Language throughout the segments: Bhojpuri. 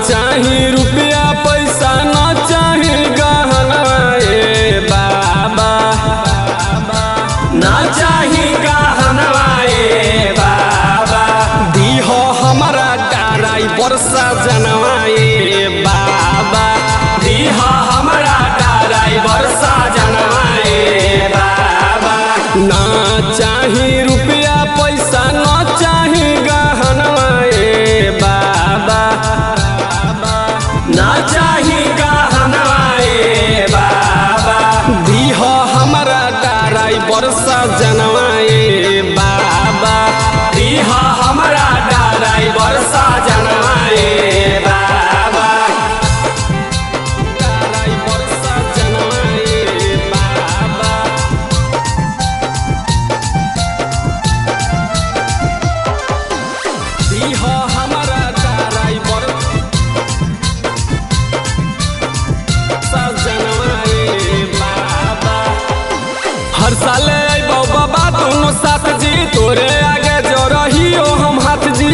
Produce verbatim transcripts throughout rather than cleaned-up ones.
चाही रुपया पैसा ना चाही गहना ए बाबा, ना चाही गहना ए बाबा। दीहो हमरा डाराई बरसा जनवा ए बाबा, दीहो हमरा डाराई बरसा जनवा ए बाबा। ना चाही रुपया पैसा ना चाही गहना ए बाबा, ना चाही गहना ए बाबा। दीहो हमरा डाराई बरसा जनवा ए बाबा, दीहो हमरा डाराई बरसा जनवा ए बाबा, डाराई बरसा जनवा ए बाबा। दीहो हमरा डाराई बरसा जनवा ए बाबा। हर साल अइबो बाबा दोनों साथ जी, तोरे आगे जो रहियो हम हाथ जी,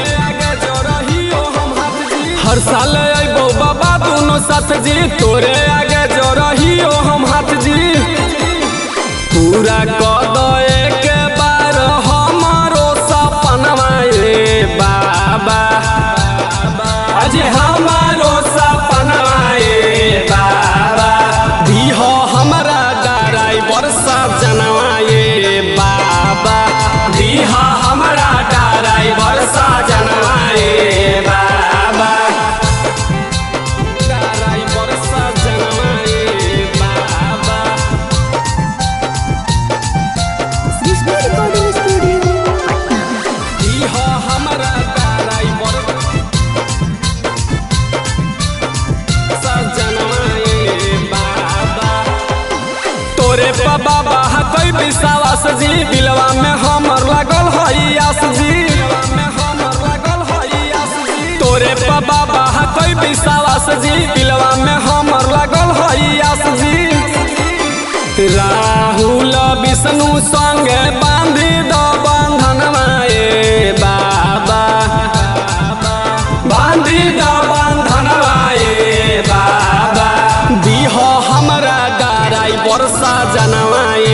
हर साल अइबो बाबा दोनों साथ जी, तोरे आगे जो रहियो हम हाथ जी। पूरा कर दो एक बार हमारो सपनवा ए बाबा, अजे हमारो सपनवा ए बाबा। दीहो हमरा डाराई बरसा जनवा ए बाबा, दीहो हमरा डाराई बरसा जनवा ए बाबा, डाराई बरसा जनवा ए बाबा। Srishti Recording Studio, Patna. दीहो हमरा डाराई बरसा जनवा ए बाबा। तोरे पा बाबा हतई विश्वास जी, दिलवा में हमर लागल हई आस जी, तोरे पा बाबा हतई विश्वास जी, दिलवा में हमर लागल हई आस जी। राहुल विष्णु संगे बांधी दो बंधनवा ए बाबा, बांधी दो बंधनवा ए बाबा। दीहो हमरा डाराई बरसा जनवा ए